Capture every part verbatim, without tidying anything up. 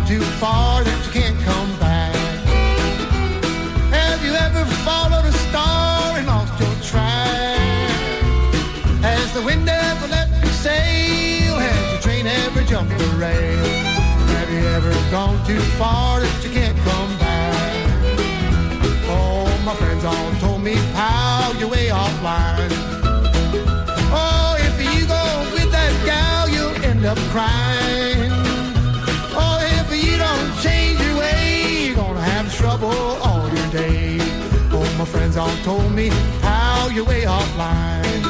too far that you can't come back? Have you ever followed a star and lost your track? Has the wind ever let you sail? Has your train ever jumped the rail? Have you ever gone too far that you can't come back? Oh, my friends all told me, pal, you're way offline. Oh, if you go with that gal, you'll end up crying. Oh, if you don't change your way, you're gonna have trouble all your days. Oh, my friends all told me, pal, you're way offline.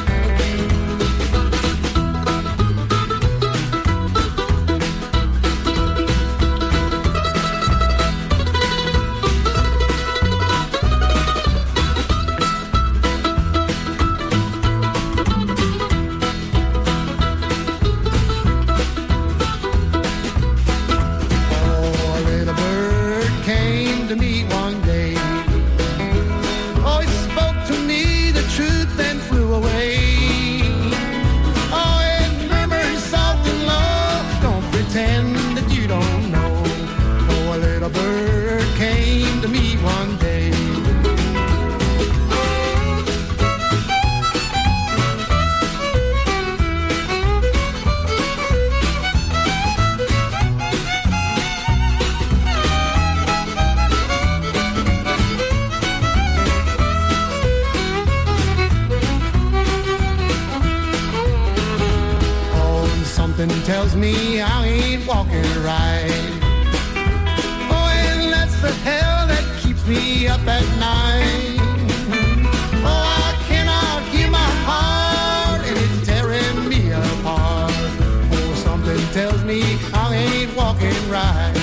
Tells me I ain't walking right. Oh, and that's the hell that keeps me up at night. Oh, I cannot hear my heart, and it's tearing me apart. Oh, something tells me I ain't walking right.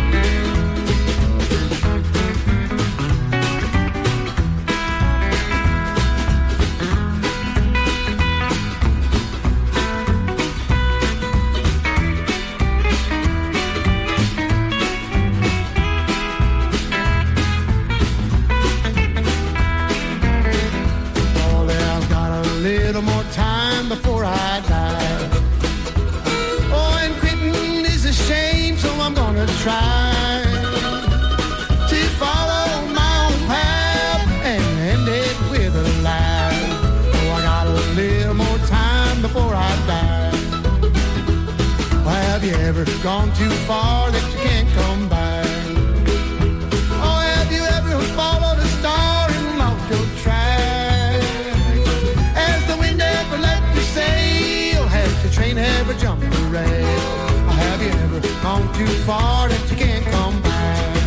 Before I die. Oh, and quitting is a shame, so I'm gonna try to follow my own path and end it with a laugh. Oh, I got a little more time before I die. Well, have you ever gone too far that you can't come back? Oh, have you ever followed a star and lost your track? Has the wind ever let sail? Has the train ever jumped the rail? Or have you ever gone too far that you can't come back?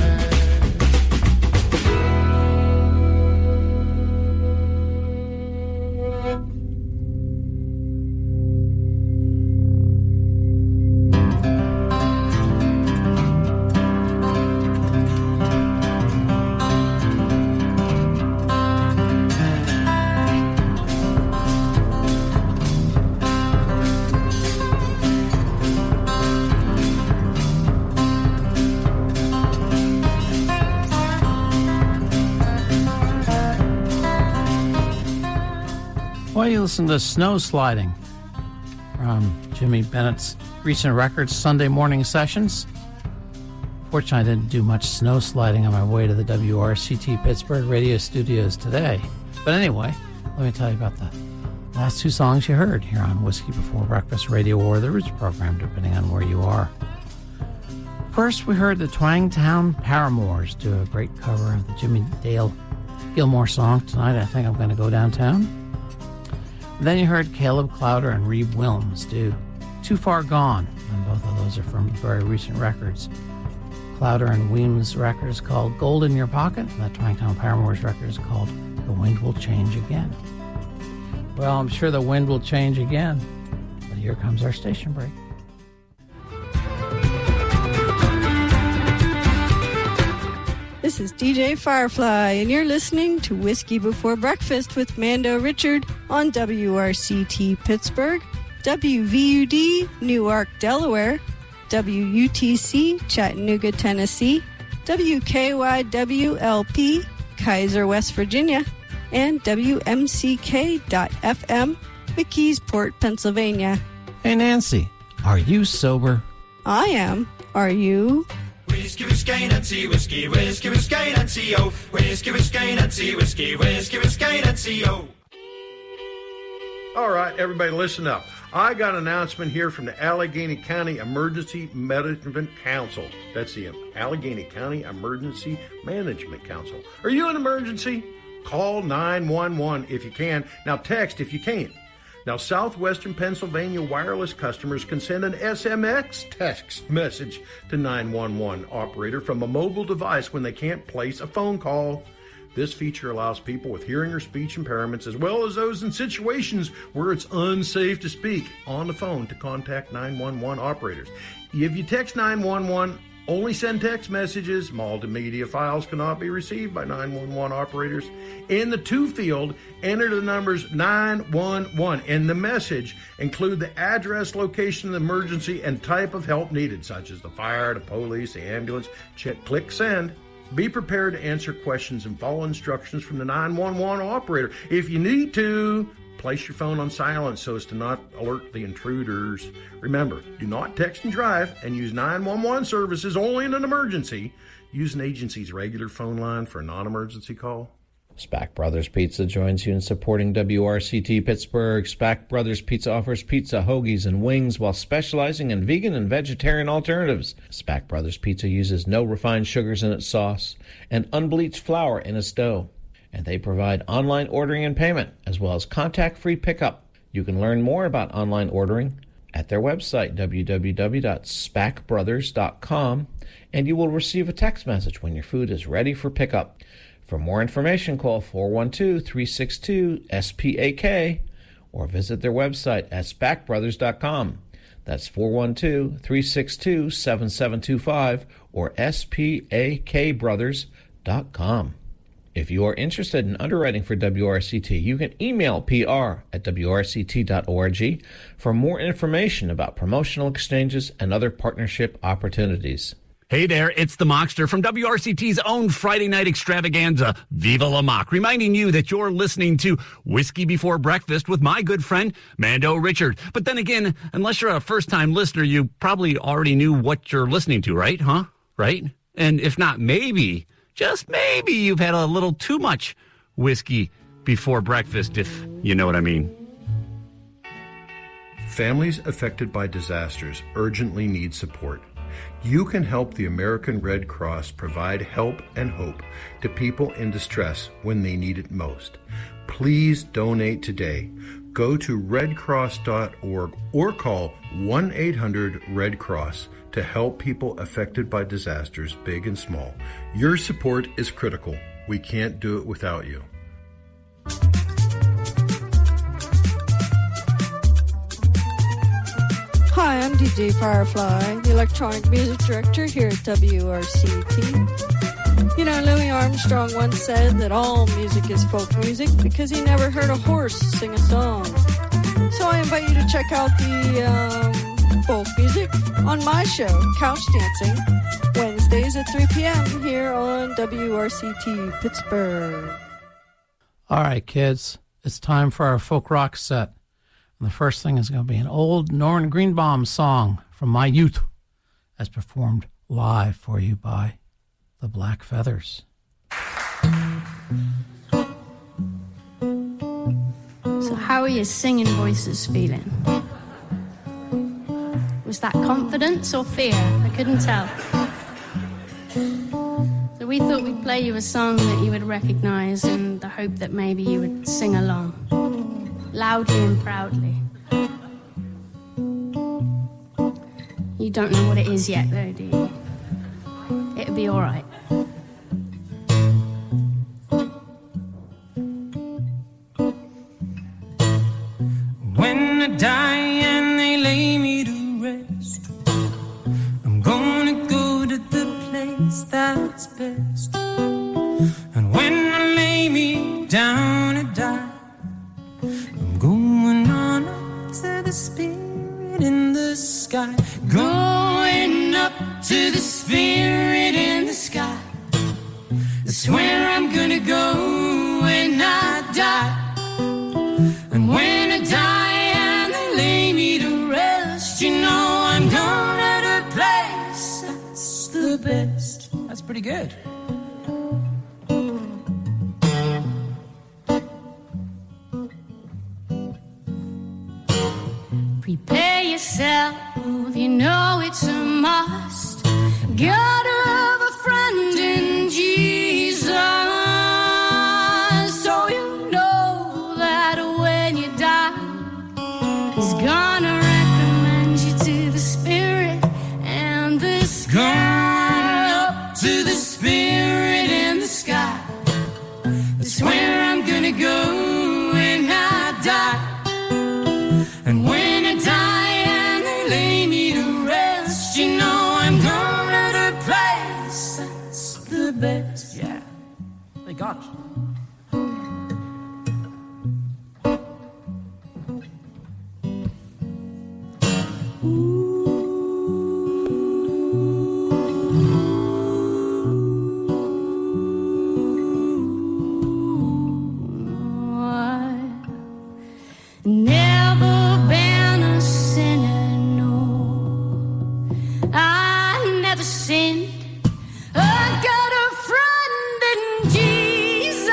Well, you listen to Snow Sliding from Jimmy Bennett's recent records, Sunday Morning Sessions. Fortunately, I didn't do much snow sliding on my way to the W R C T Pittsburgh radio studios today. But anyway, let me tell you about the last two songs you heard here on Whiskey Before Breakfast Radio or the Roots program, depending on where you are. First, we heard the Twangtown Paramours do a great cover of the Jimmy Dale Gilmore song, Tonight I Think I'm Gonna Go Downtown. Then you heard Caleb Clowder and Reeb Wilms do Too Far Gone, and both of those are from very recent records. Clowder and Wilms' record is called Gold in Your Pocket, and that Twangtown Paramours record is called The Wind Will Change Again. Well, I'm sure the wind will change again, but here comes our station break. This is D J Firefly, and you're listening to Whiskey Before Breakfast with Mando Richard on W R C T Pittsburgh, W V U D Newark, Delaware, W U T C Chattanooga, Tennessee, W K Y W L P Kaiser, West Virginia, and W M C K dot F M McKeesport, Pennsylvania. Hey, Nancy, are you sober? I am. Are you? We whiskey, Nancy, whiskey, whiskey, whiskey, Nancy, oh. Whiskey, whiskey, Nancy, whiskey, whiskey, whiskey, Nancy, oh. All right, everybody listen up. I got an announcement here from the Allegheny County Emergency Management Council. That's the Allegheny County Emergency Management Council. Are you in an emergency? Call nine one one if you can. Now text if you can't. Now, Southwestern Pennsylvania wireless customers can send an S M S text message to nine one one operator from a mobile device when they can't place a phone call. This feature allows people with hearing or speech impairments, as well as those in situations where it's unsafe to speak on the phone, to contact nine one one operators. If you text nine one one, only send text messages. Multimedia files cannot be received by nine one one operators. In the to field, enter the numbers nine one one. In the message, include the address, location of the emergency, and type of help needed, such as the fire, the police, the ambulance. Check, click send. Be prepared to answer questions and follow instructions from the nine one one operator. If you need to, place your phone on silent so as to not alert the intruders. Remember, do not text and drive, and use nine one one services only in an emergency. Use an agency's regular phone line for a non-emergency call. Spack Brothers Pizza joins you in supporting W R C T Pittsburgh. Spack Brothers Pizza offers pizza, hoagies, and wings while specializing in vegan and vegetarian alternatives. Spack Brothers Pizza uses no refined sugars in its sauce and unbleached flour in its dough. And they provide online ordering and payment, as well as contact-free pickup. You can learn more about online ordering at their website, w w w dot spack brothers dot com, and you will receive a text message when your food is ready for pickup. For more information, call four one two, three six two, S P A K or visit their website at spack brothers dot com. That's four one two, three six two, seven seven two five or S P A K brothers dot com. If you are interested in underwriting for W R C T, you can email P R at W R C T dot org for more information about promotional exchanges and other partnership opportunities. Hey there, it's the Mockster from W R C T's own Friday night extravaganza, Viva La Mock, reminding you that you're listening to Whiskey Before Breakfast with my good friend, Mando Richard. But then again, unless you're a first-time listener, you probably already knew what you're listening to, right? Huh? Right? And if not, maybe, just maybe you've had a little too much whiskey before breakfast, if you know what I mean. Families affected by disasters urgently need support. You can help the American Red Cross provide help and hope to people in distress when they need it most. Please donate today. Go to red cross dot org or call one eight hundred red cross to help people affected by disasters, big and small. Your support is critical. We can't do it without you. Hi, I'm D J Firefly, the electronic music director here at W R C T. You know, Louis Armstrong once said that all music is folk music because he never heard a horse sing a song. So I invite you to check out the um, folk music on my show, Couch Dancing, Wednesdays at three p.m. here on W R C T Pittsburgh. All right, kids, it's time for our folk rock set. And the first thing is going to be an old Norman Greenbaum song from my youth, as performed live for you by the Black Feathers. So how are your singing voices feeling? Was that confidence or fear? I couldn't tell. So we thought we'd play you a song that you would recognize in the hope that maybe you would sing along. Loudly and proudly. You don't know what it is yet, though, do you? It'll be all right. When I die and they lay me to rest, I'm gonna go to the place that's best. And when I lay me down to die, I'm going on up to the spirit in the sky. Going up to the spirit in the sky. That's where I'm gonna go when I die. And when I die and they lay me to rest, you know I'm going to the place that's the best. pretty good. Prepare yourself, you know it's a must. Gotta have a friend in Jesus, so you know that when you die, He's gonna recommend you to the Spirit and the sky. Up to the Spirit in the sky. That's where I'm gonna go when I die. And when I die and they lay me to rest, you know I'm going to the place that's the best. Yeah, they got you. Never been a sinner, no. I never sinned. I got a friend in Jesus,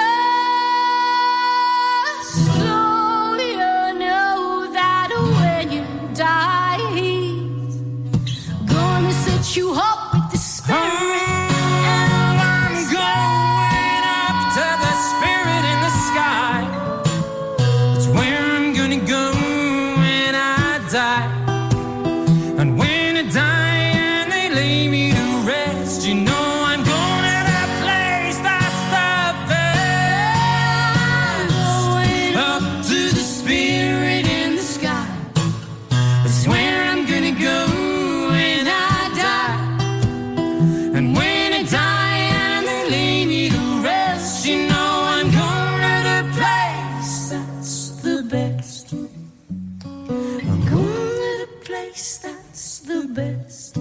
so you know that when you die, He's gonna set you up with the Spirit. And I'm going up to the Spirit in the sky. It's where I'm gonna go when I die. And when I die and they lay me to rest, you know I'm going to that place that's the best. Up to the Spirit in the sky. That's where I'm gonna go when I die. And when I die and they lay me to rest, you know I'm going to the place that's the best. I'm going to the place that's the best.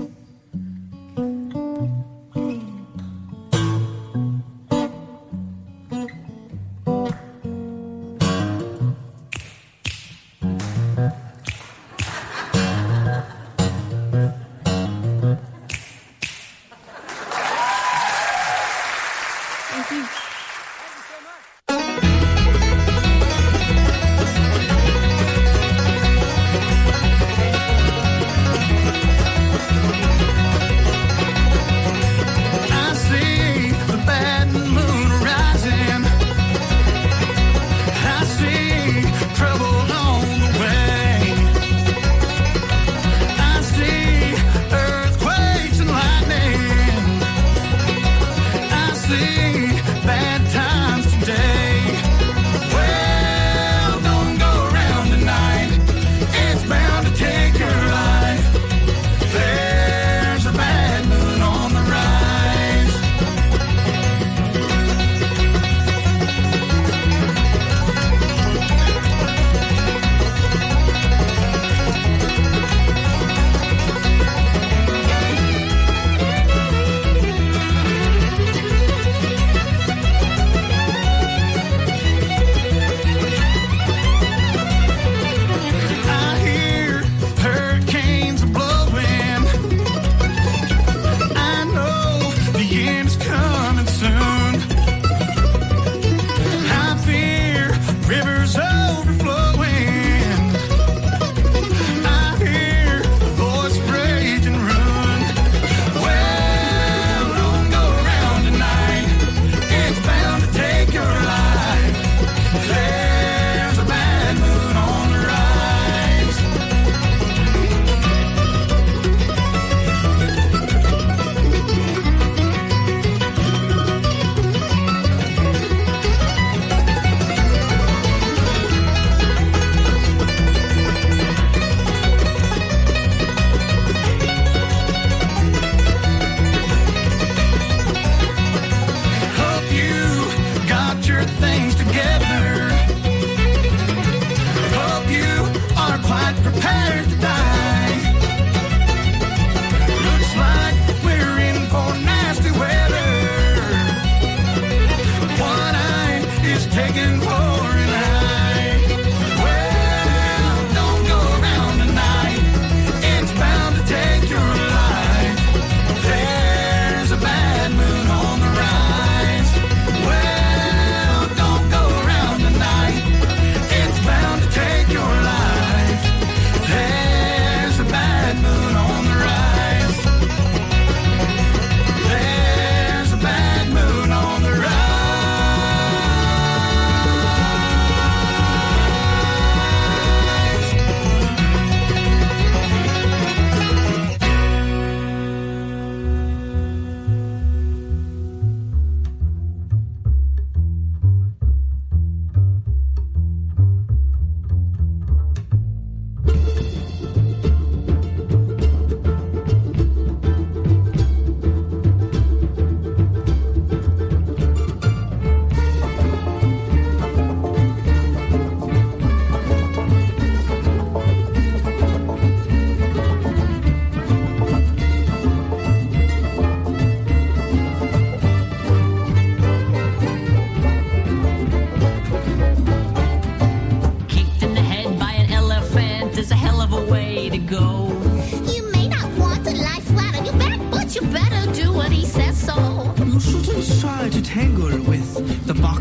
Thank you. I see the bad moon rising. I see trouble on the way. I see earthquakes and lightning. I see bad times today. Well, don't go around tonight. It's bound to take your life. There's a bad moon on the rise. I hear hurricanes are blowing. I know the end's coming soon. I fear rivers overflowing. I hear the voice of rage and ruin. Well, don't go around tonight. It's bound to take your life. There's a bad moon on the rise. Hope you got your things together.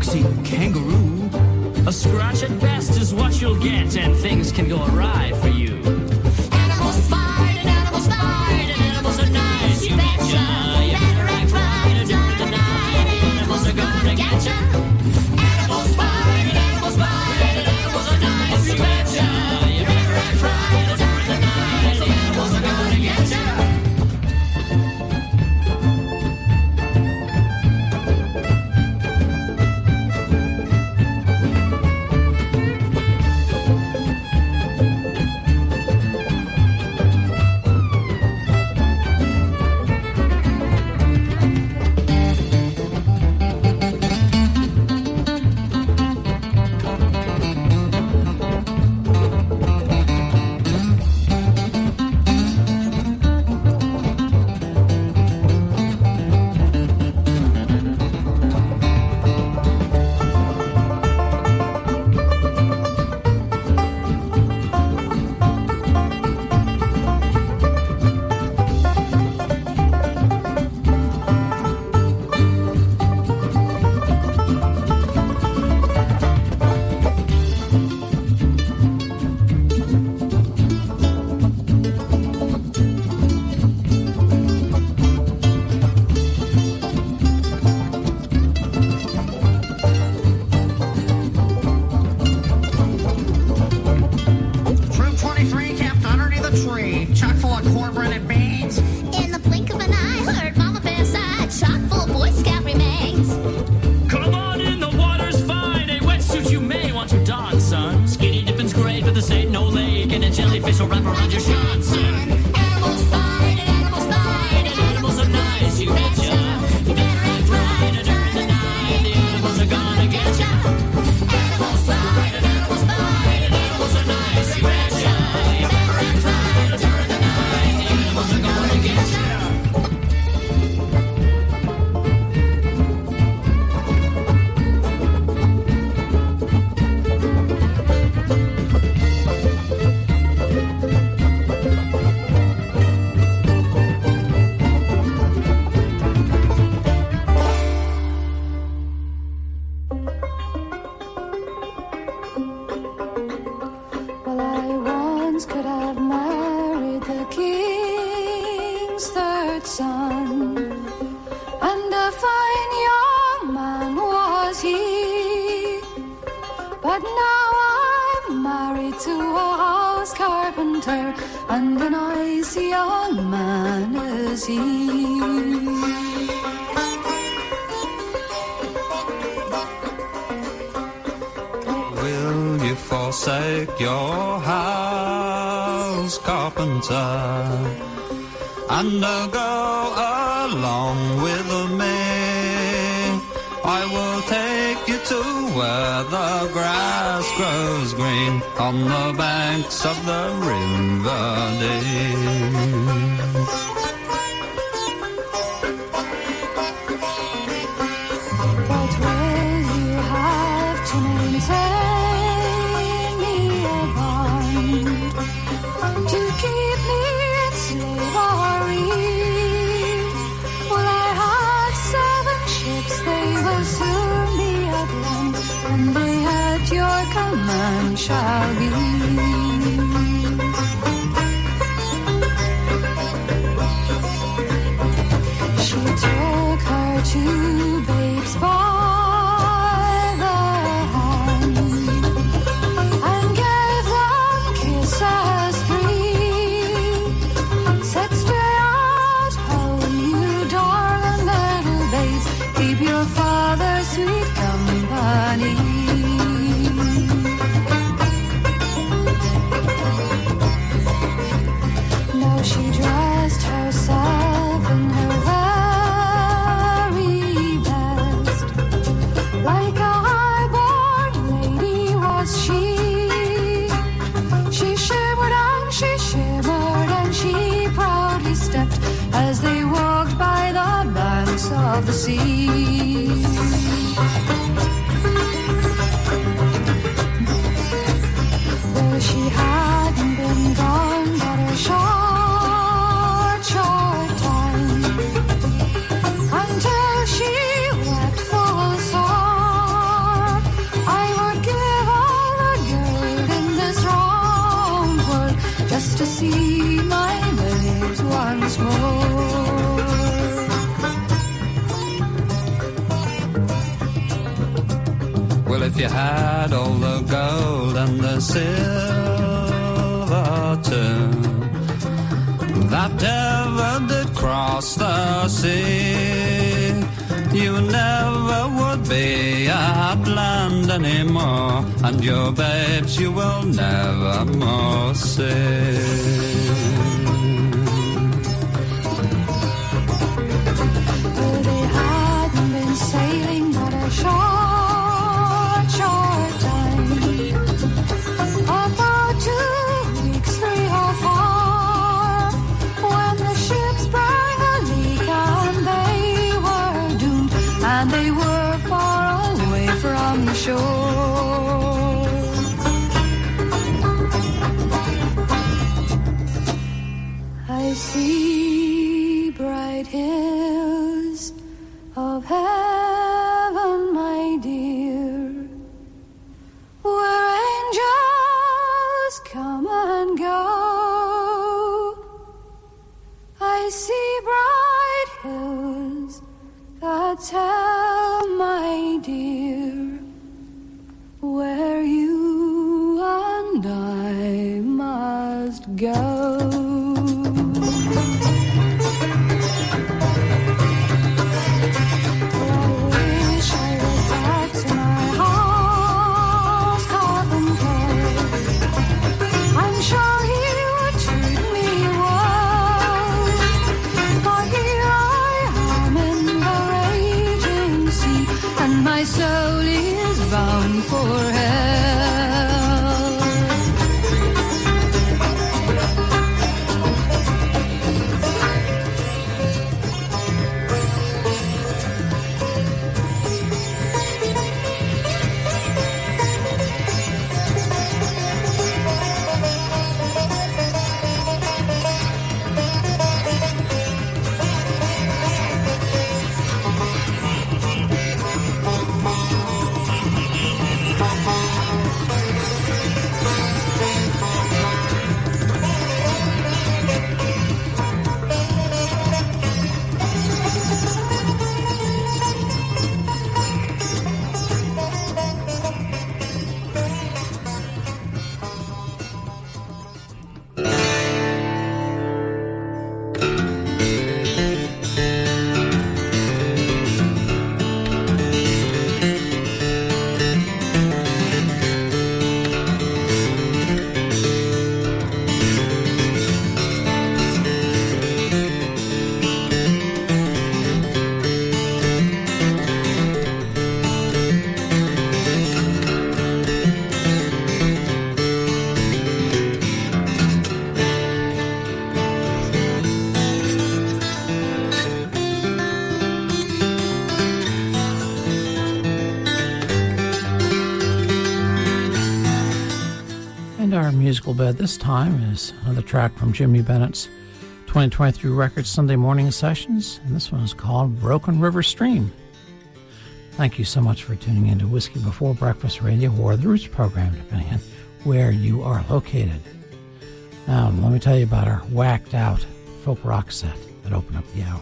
foxy kangaroo. A scratch at best is what you'll get, and things can go awry for you. Animals fight and animals fight and animals are nice, you betcha. You better act right or during the night animals are gonna get ya. Animals fight and animals fight and animals are nice, you betcha. You better act right or during the night animals are gonna get ya. Until she wept full song. if you had all the gold and the silver too, that ever did cross the sea, you never would be at land anymore, and your babes you will never more see. Well, they hadn't been sailing but a short, short time, about two weeks, three or four, when the ship sprang a leak and they were doomed, and they were far away from the shore. I see bright hills of heaven, my dear, where angels come and go. I see bright hills that tell, my dear, where you and I must go. My soul is bound for hell. Our musical bed this time is another track from Jimmy Bennett's twenty twenty-three record Sunday Morning Sessions, and this one is called Broken River Stream. Thank you so much for tuning in to Whiskey Before Breakfast Radio, or the Roots program, depending on where you are located. Now, let me tell you about our whacked out folk rock set that opened up the hour.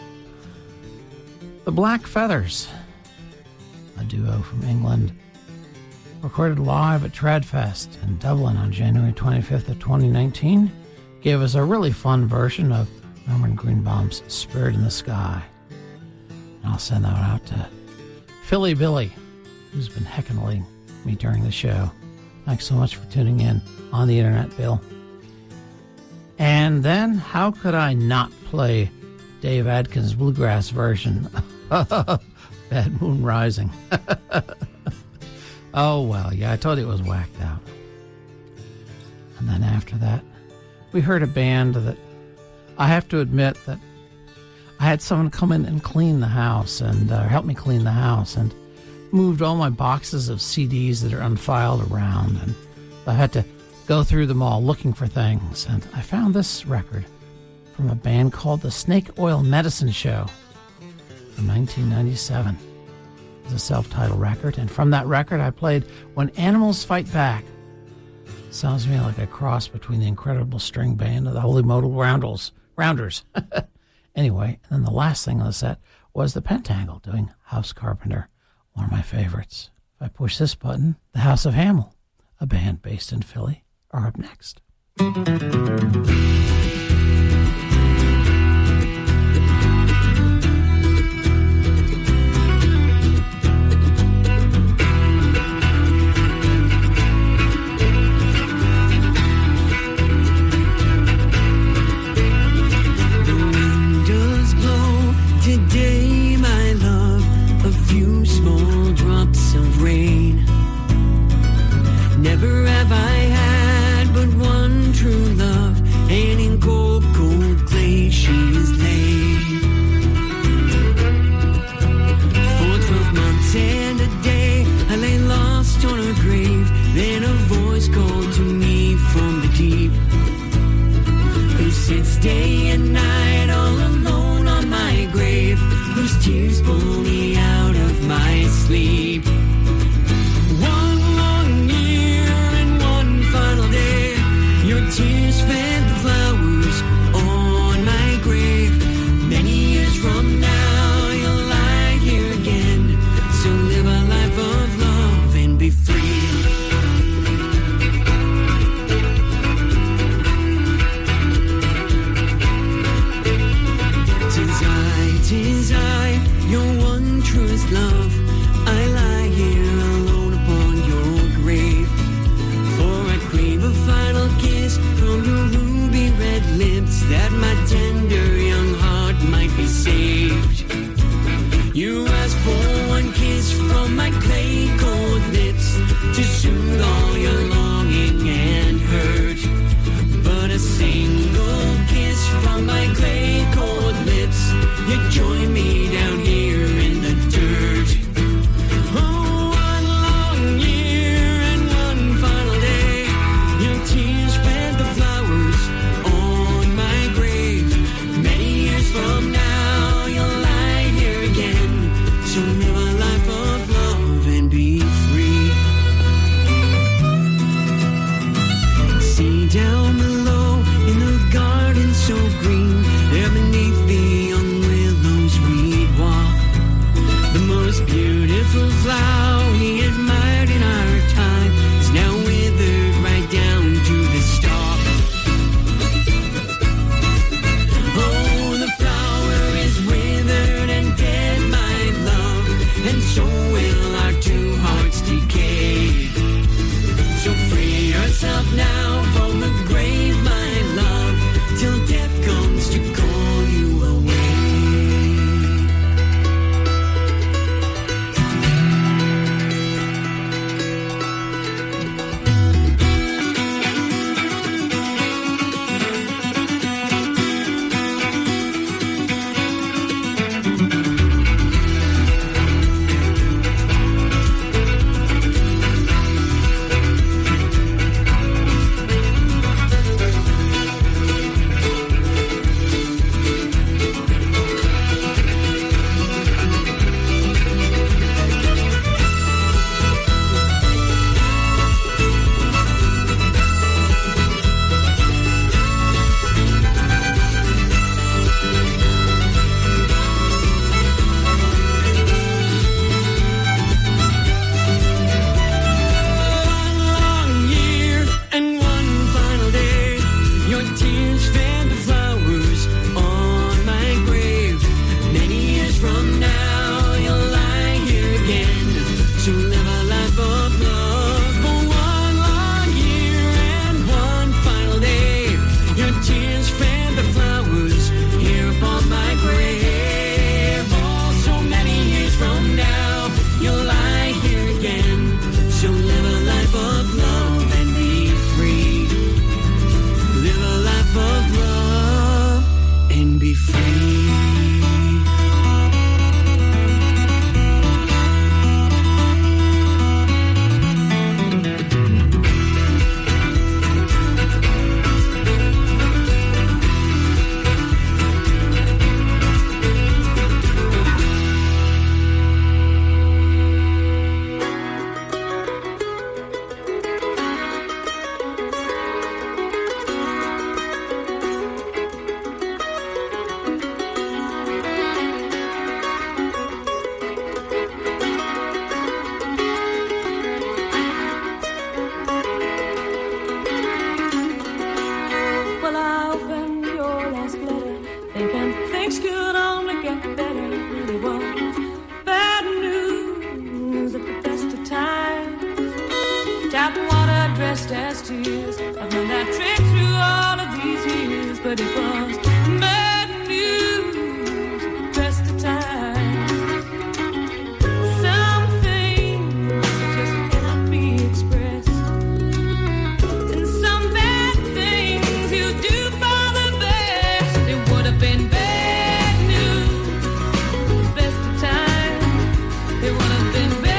The Black Feathers, a duo from England, recorded live at Tradfest in Dublin on January twenty-fifth of twenty nineteen, gave us a really fun version of Norman Greenbaum's Spirit in the Sky. And I'll send that out to Philly Billy, who's been heckling me during the show. Thanks so much for tuning in on the internet, Bill. And then, how could I not play Dave Adkins' bluegrass version of Bad Moon Rising? Oh, well, yeah, I told you it was whacked out. And then after that, we heard a band that I have to admit that I had someone come in and clean the house and uh, help me clean the house and moved all my boxes of C Ds that are unfiled around. And I had to go through them all looking for things. And I found this record from a band called the Snake Oil Medicine Show from nineteen ninety-seven. It's a self-titled record, and from that record I played When Animals Fight Back. Sounds to me like a cross between the Incredible String Band and the Holy Modal Roundels, Rounders. Anyway, and then the last thing on the set was the Pentangle doing House Carpenter, one of my favorites. If I push this button, the House of Hamel, a band based in Philly, are up next. Today, my love, a few small drops of rain. Never have I had but one true love, and in cold, cold clay she is laid. For twelve months and a day, I lay lost on her grave. Then a voice called to me from the deep, who sits day and night all alone on my grave, whose tears pull me out of my sleep. One long year and one final day, your tears fed the flowers on my grave. Many years from now, you'll lie here again, so live a life of love and be free. Tis I, your one truest love. I lie here alone upon your grave, for I crave a final kiss from your ruby red lips, that my tender young heart might be saved. You ask for one kiss from my clay cold lips, to soothe all your longing and hurt, but a single kiss from my clay cold lips, you join me down here in the dirt. Oh, one long year and one final day, your tears fed the flowers on my grave. Many years from now, you'll lie here again, so live a life of love and be free. See down below in the garden so green, there beneath the young willows we'd walk. The most beautiful flower we admired in our time is now withered right down to the stalk. Oh, the flower is withered and dead, my love, and so will our two hearts decay. So free yourself now from the grave, my love, till death comes to call you away. just as tears. I've learned that trick through all of these years, but it was bad news best of times. Some things just cannot be expressed, and some bad things you do for the best. It would have been bad news best of times. It would have been bad.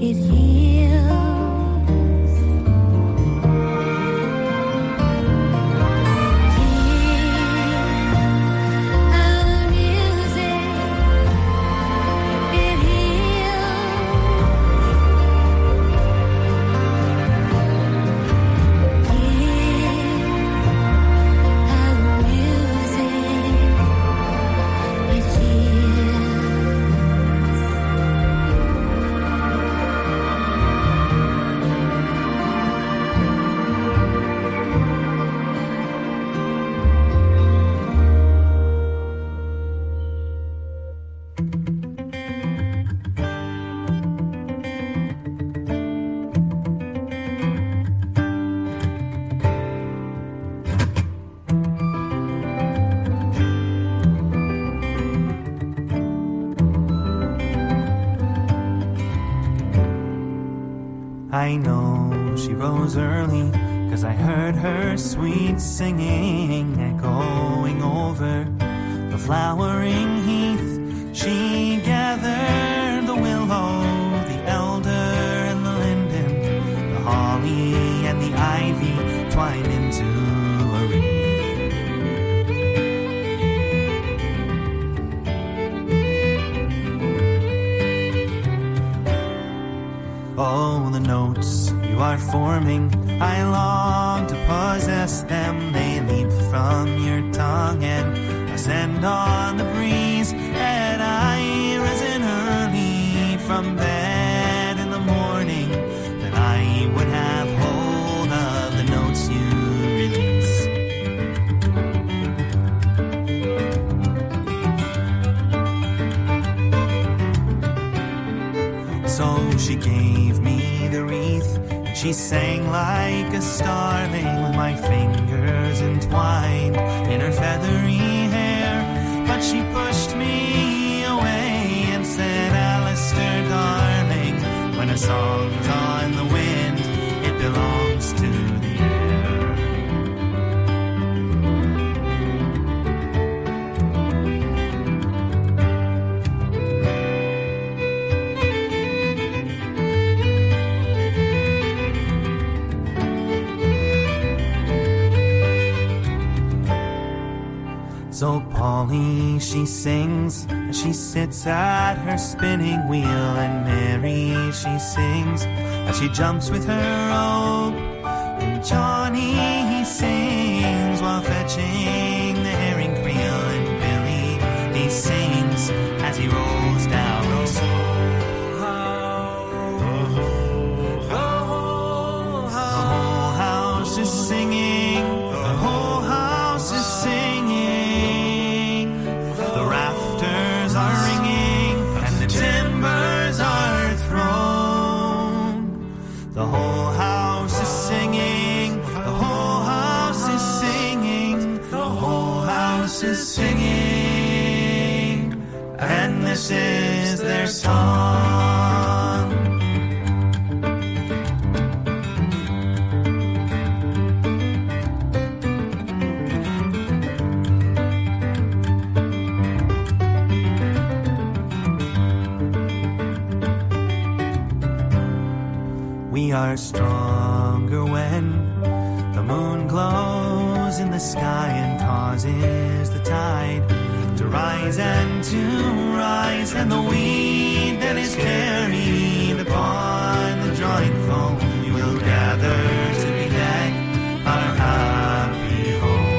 it heals. I know she rose early, 'cause I heard her sweet singing echoing over the flowering heath. She gathered the willow, the elder and the linden, the holly and the ivy twined into a wreath. Oh, the notes you are forming, I long to possess them. They leap from your tongue and ascend on the breeze. Had I risen early from bed in the morning, then I would have hold of the notes you release. So she gave me the wreath, and she sang like a starling with my fingers entwined in her feathery hair. But she pushed me away and said, Alistair, darling, when a song's on the wind, it belongs to the air. So Polly, she sings as she sits at her spinning wheel, and Mary, she sings as she jumps with her rope. And Johnny, he sings while fetching the herring creel, and Billy, he sings as he rolls down the slope. The whole house is singing, the whole house is singing. The rafters are ringing and the timbers are thrown. The whole house is singing, the whole house is singing, the whole house is singing, and this is their song. We are stronger when the moon glows in the sky and causes the tide to rise and to rise, and the weed that is carried upon the drawing foam we will gather to be deck our happy home.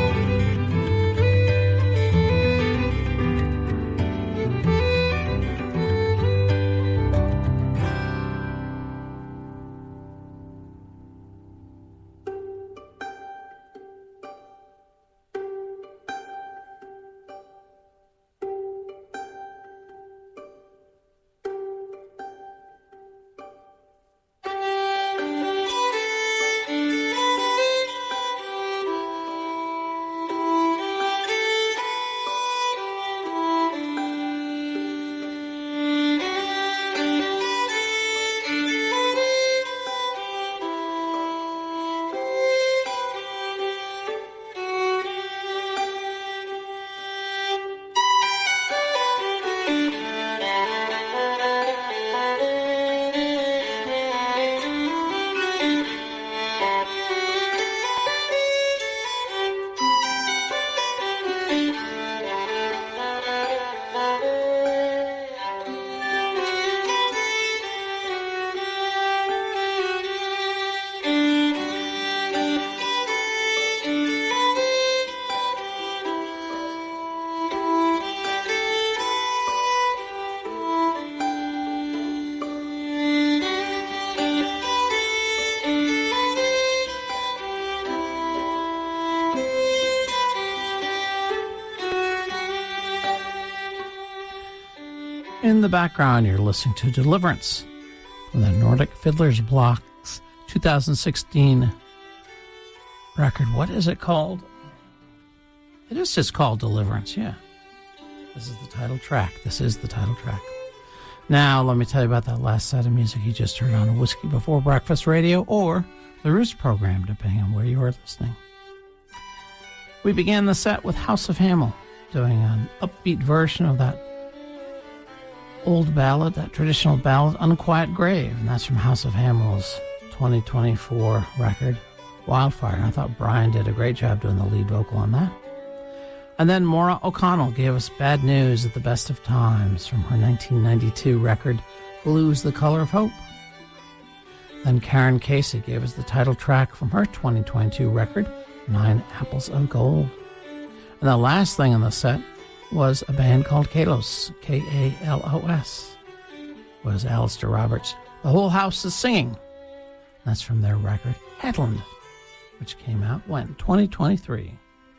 In the background, you're listening to Deliverance from the Nordic Fiddlers Block's two thousand sixteen record. What is it called? It is just called Deliverance, yeah. This is the title track. This is the title track. Now, let me tell you about that last set of music you just heard on Whiskey Before Breakfast Radio or the Roost program, depending on where you are listening. We began the set with House of Hamel, doing an upbeat version of that old ballad, that traditional ballad, Unquiet Grave, and that's from House of Hamel's twenty twenty-four record, Wildfire. And I thought Brian did a great job doing the lead vocal on that. And then Maura O'Connell gave us Bad News at the Best of Times from her nineteen ninety-two record, Blue's the Color of Hope. Then Karen Casey gave us the title track from her twenty twenty-two record, Nine Apples of Gold. And the last thing in the set was a band called Kalos, K A L O S, was Alistair Roberts. The Whole House is Singing. That's from their record, Headland, which came out when? twenty twenty-three.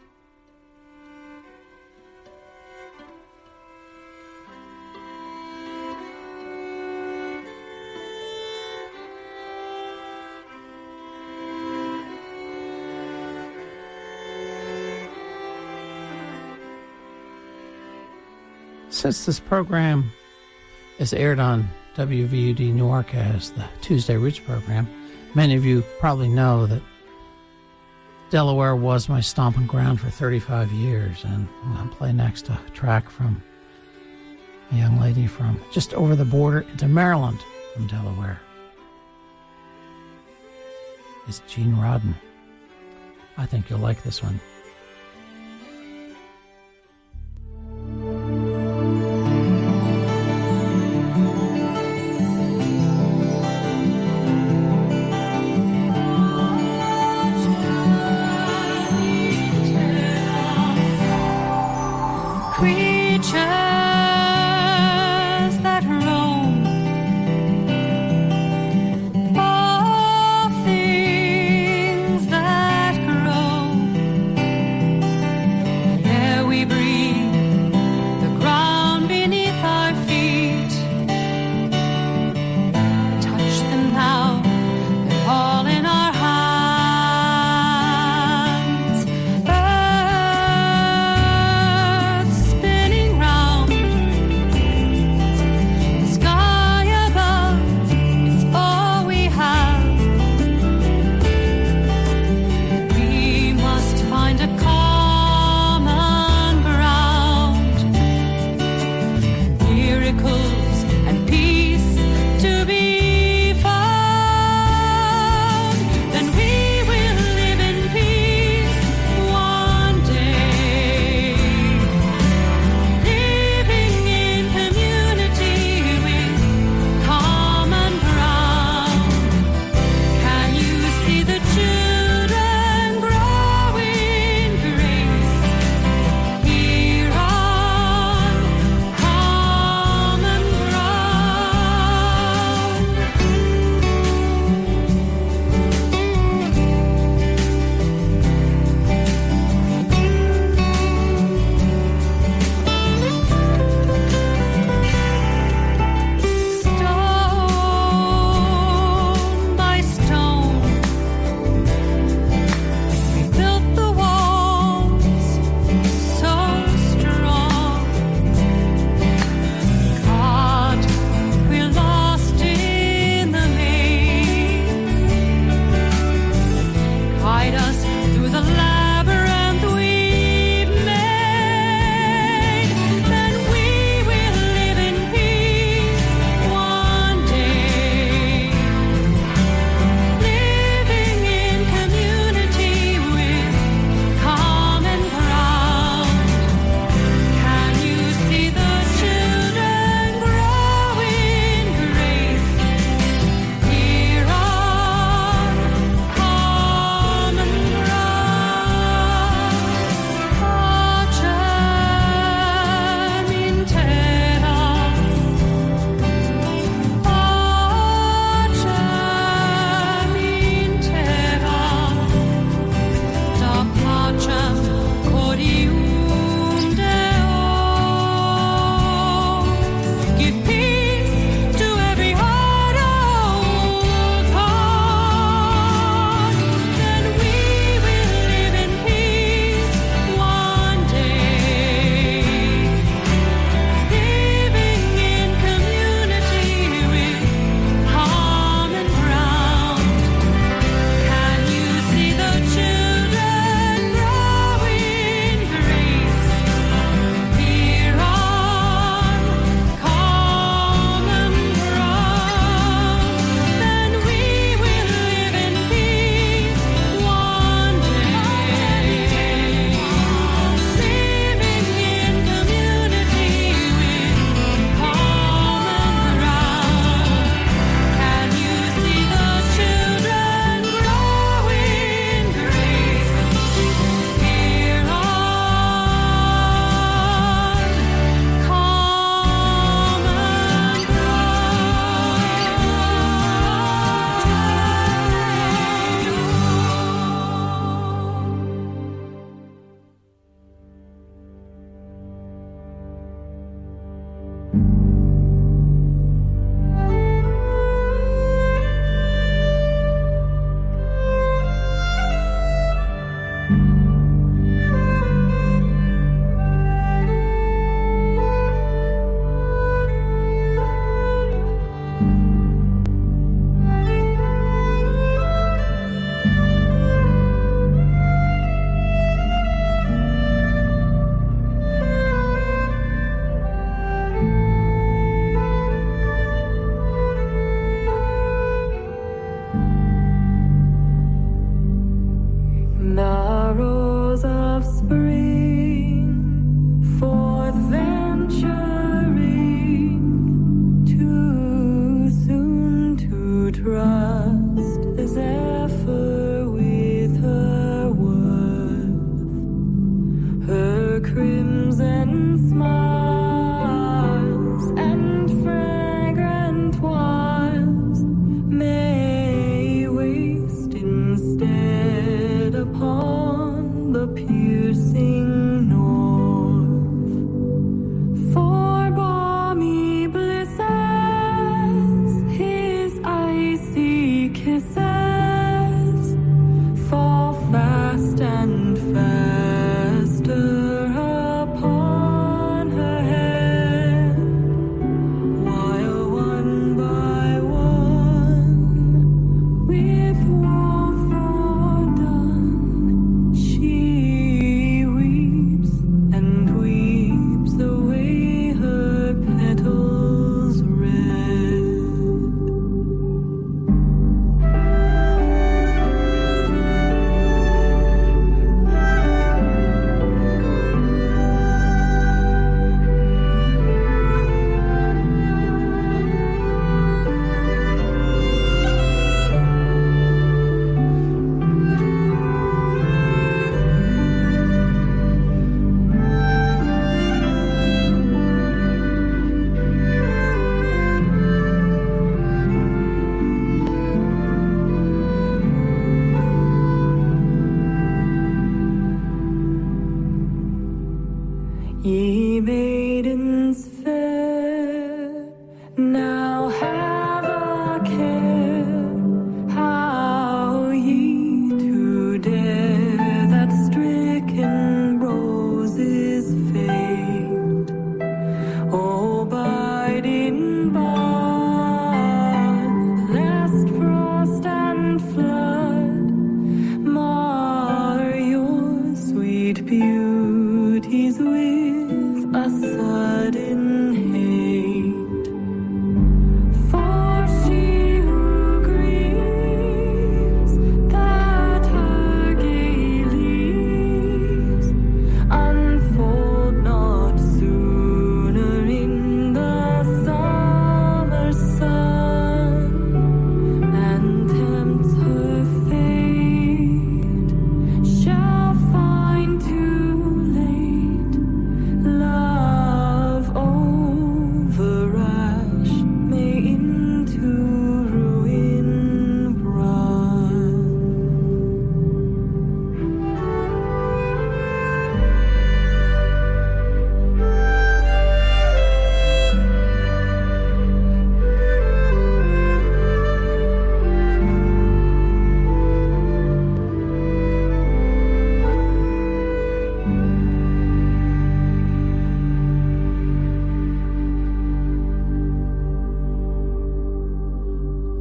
Since this program is aired on W V U D Newark as the Tuesday Roots program, many of you probably know that Delaware was my stomping ground for thirty-five years, and I'm going to play next a track from a young lady from just over the border into Maryland from Delaware. It's Jean Rodden. I think you'll like this one. Things that grow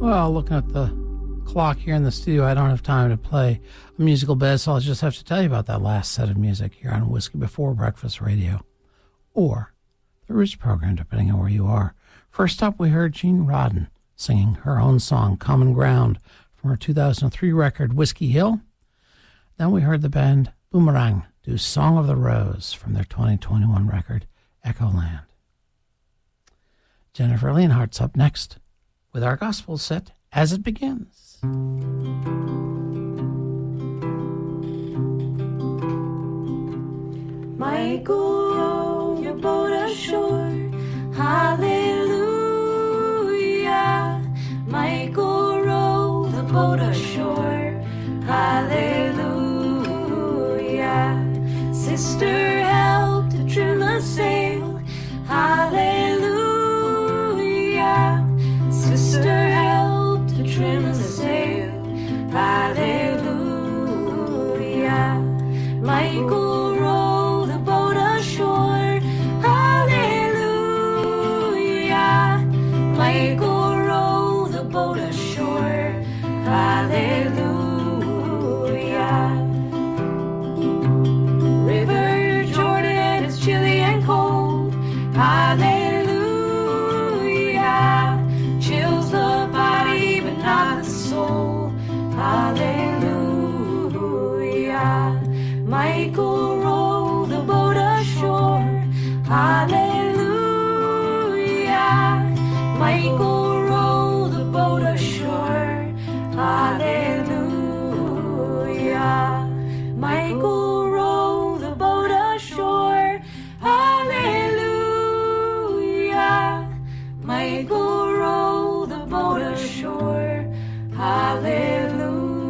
Well, looking at the clock here in the studio, I don't have time to play a musical bed, so I'll just have to tell you about that last set of music here on Whiskey Before Breakfast Radio, or the Roots program, depending on where you are. First up, we heard Gene Rodden singing her own song, Common Ground, from her two thousand three record, Whiskey Hill. Then we heard the band Boomerang do Song of the Rose from their twenty twenty-one record, Echo Land. Jennifer Leonhardt's up next with our gospel set, As It Begins. Michael, row your boat ashore, hallelujah. Michael, row the boat ashore, hallelujah. Sister, help to trim the sail, hallelujah. Sister, help to trim the sail, hallelujah. Michael, row the boat ashore, hallelujah. Michael, row the boat ashore, hallelujah. River Jordan is chilly and cold, hallelujah. Chills the body but not the soul, hallelujah. Michael, row the boat ashore, hallelujah. Michael, row the boat ashore, hallelujah. Michael, row the boat ashore, hallelujah. Michael, row the boat ashore, hallelujah.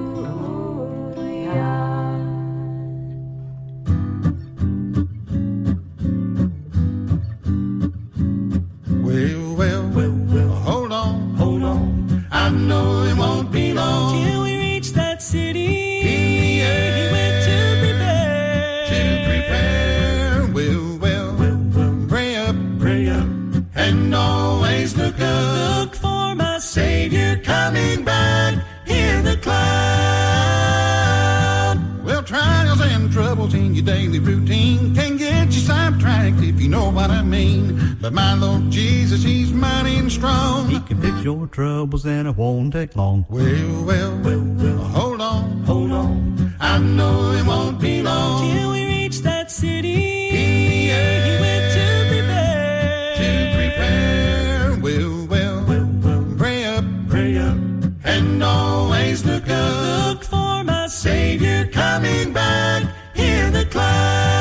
Well, well, well, well, hold on, hold on. I know it won't be long Till we reach that city, in the air. he went to prepare. To prepare. Well, well, well, well, pray up, pray up, and always look up. Look for my Savior coming back in the cloud. Well, trials and troubles in your daily routine can get you sidetracked, if you know what I mean. But my Lord Jesus, he's mighty and strong. He can fix your troubles and it won't take long. Well, well, well, well, hold on, hold on. I know it won't be long till we reach that city. In the air. He went to prepare. To prepare. Well, well, well, well, pray up, pray up, and always look up. Look for my Savior coming back in the cloud.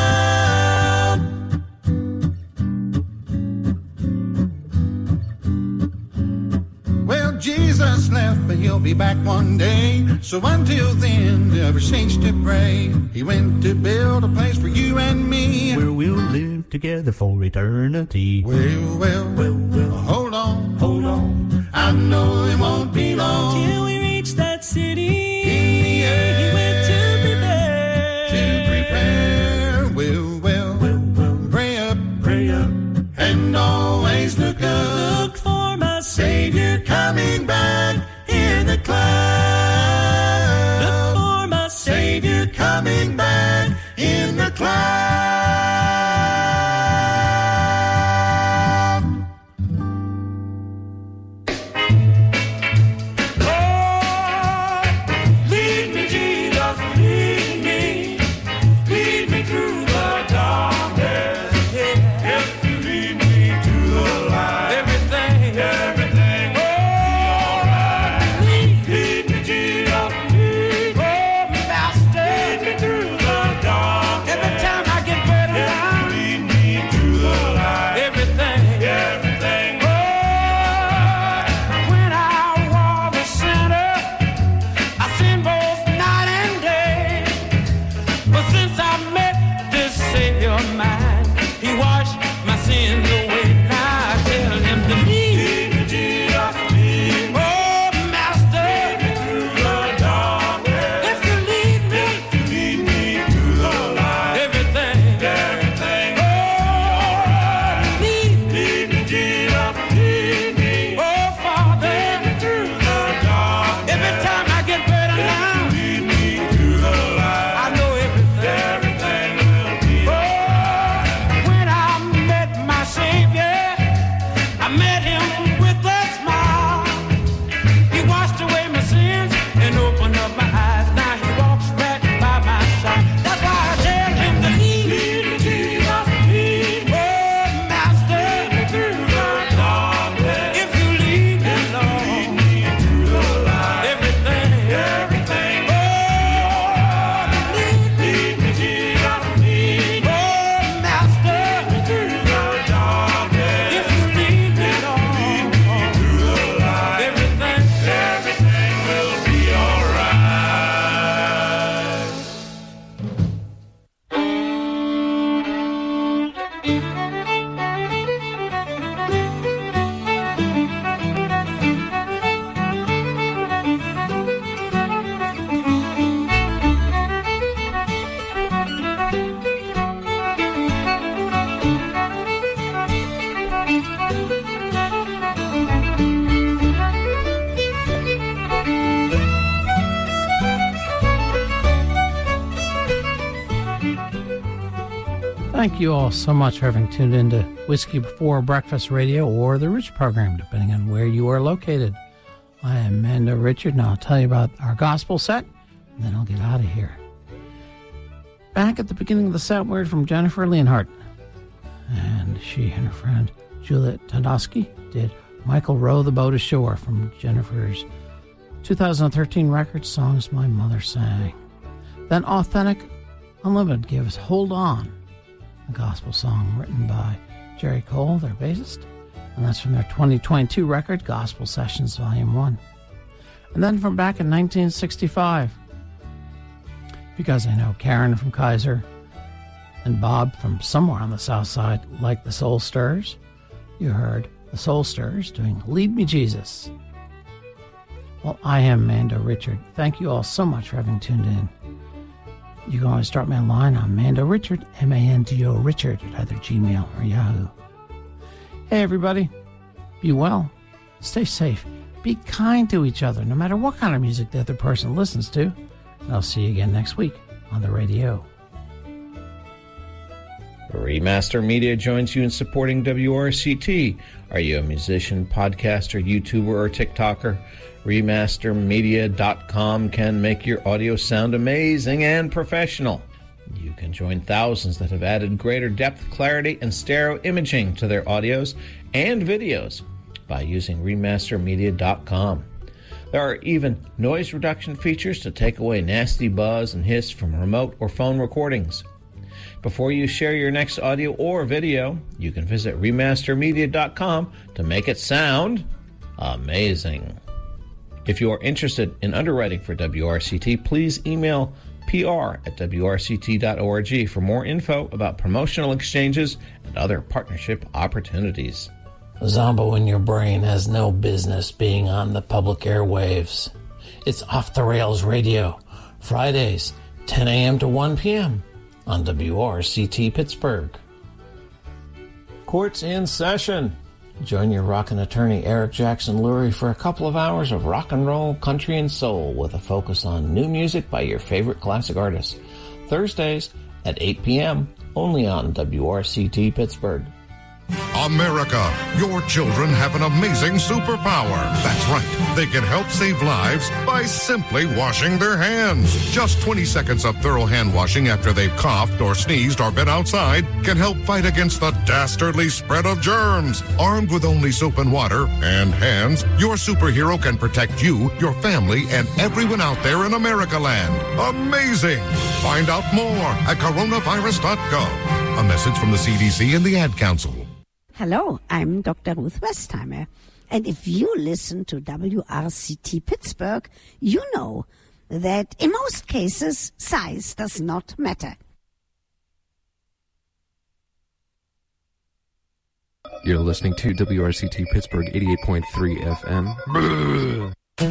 Well, Jesus left, but he'll be back one day. So until then, never cease to pray. He went to build a place for you and me, where we'll live together for eternity. Well, well, well, well, hold on, hold on. I know it won't be long till we reach that city. In the air. He went to prepare. To prepare. Well, well, well, well, pray up, pray up, and always look up. Look for my Savior coming back in the cloud. Look for my Savior coming back in the cloud. Lead me, Jesus, lead me. Lead me through the darkness. If you lead me to the light, everything, everything will be alright. Lead me, Jesus, lead me. Oh, Master, lead me through the darkness. Every time I get better, Thank you all so much for having tuned in to Whiskey Before Breakfast Radio or the Rich Program, depending on where you are located. I am Mando Richard, and I'll tell you about our gospel set, and then I'll get out of here. Back at the beginning of the set, word from Jennifer Leonhardt. And she and her friend Juliet Tandowski did Michael Row the Boat Ashore from Jennifer's two thousand thirteen record, Songs My Mother Sang. Then Authentic Unlimited gave us Hold On, a gospel song written by Jerry Cole, their bassist. And that's from their twenty twenty-two record, Gospel Sessions Volume one. And then from back in nineteen sixty-five, because I know Karen from Kaiser and Bob from somewhere on the south side like the Soul Stirrers, you heard the Soul Stirrers doing Lead Me Jesus. Well, I am Mando Richard. Thank you all so much for having tuned in. You can always drop me a line on Mando Richard, M A N D O Richard, at either Gmail or Yahoo. Hey, everybody. Be well. Stay safe. Be kind to each other, no matter what kind of music the other person listens to. And I'll see you again next week on the radio. Remaster Media joins you in supporting W R C T. Are you a musician, podcaster, YouTuber, or TikToker? Remaster Media dot com can make your audio sound amazing and professional. You can join thousands that have added greater depth, clarity, and stereo imaging to their audios and videos by using Remaster Media dot com. There are even noise reduction features to take away nasty buzz and hiss from remote or phone recordings. Before you share your next audio or video, you can visit Remaster Media dot com to make it sound amazing. If you are interested in underwriting for W R C T, please email P R at W R C T dot org for more info about promotional exchanges and other partnership opportunities. Zombo in your brain has no business being on the public airwaves. It's Off the Rails Radio, Fridays, ten a.m. to one p.m. on W R C T Pittsburgh. Court's in session. Join your rockin' attorney Eric Jackson Lurie for a couple of hours of rock and roll, country, and soul with a focus on new music by your favorite classic artists. Thursdays at eight p.m. only on W R C T Pittsburgh. America, your children have an amazing superpower. That's right. They can help save lives by simply washing their hands. Just twenty seconds of thorough hand washing after they've coughed or sneezed or been outside can help fight against the dastardly spread of germs. Armed with only soap and water and hands, your superhero can protect you, your family, and everyone out there in America land. Amazing! Find out more at coronavirus dot gov. A message from the C D C and the Ad Council. Hello, I'm Doctor Ruth Westheimer. And if you listen to W R C T Pittsburgh, you know that in most cases, size does not matter. You're listening to W R C T Pittsburgh eighty-eight point three F M.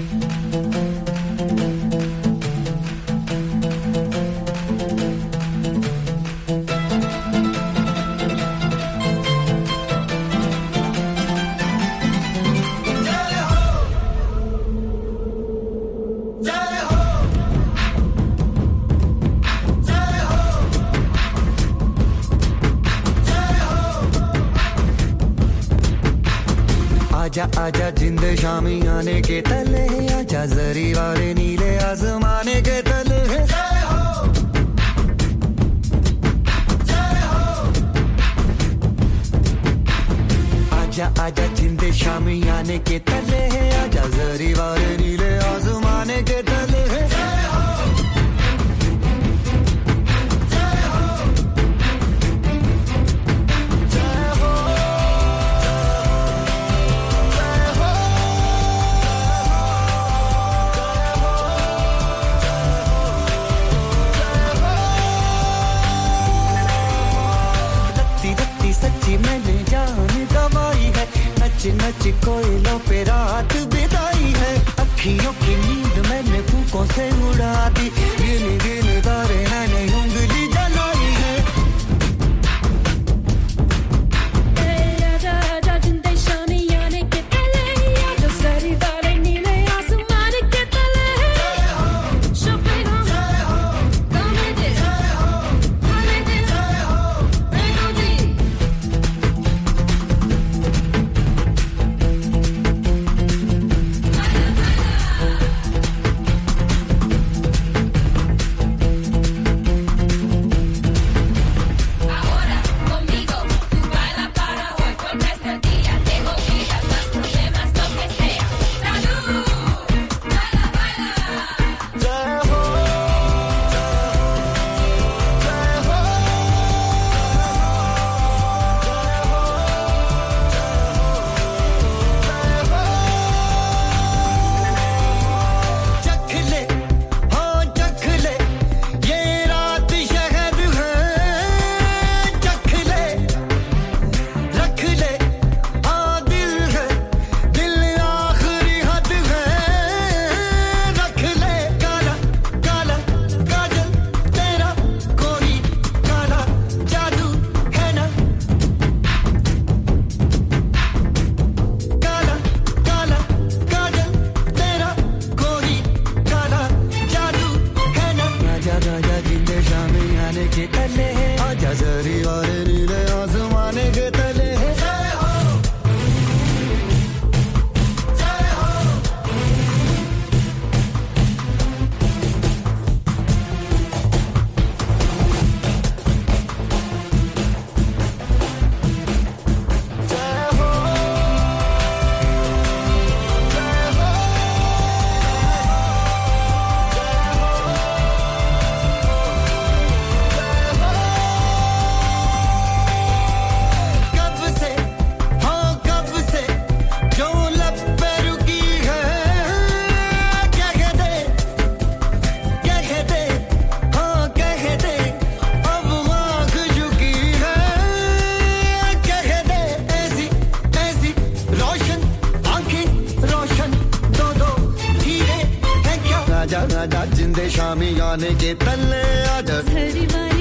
आजा आजा जिंद शामी आने के तले आजा जरी वाले नीले आसमाने के तले जय हो जय हो आजा आजा जिंद शामी आने के तले आजा जरी वाले नीले आसमाने के तले जय हो सच्ची मैंने जान गवाई है नच नच कोयलों पे रात बिताई है अखियों की नींद मैंने फूकों से उड़ा दी गिन गिन तारे मैंने उंगली जलाई है आजा आजा जिंदे शामी आने के तल्ले आजा हरी वाली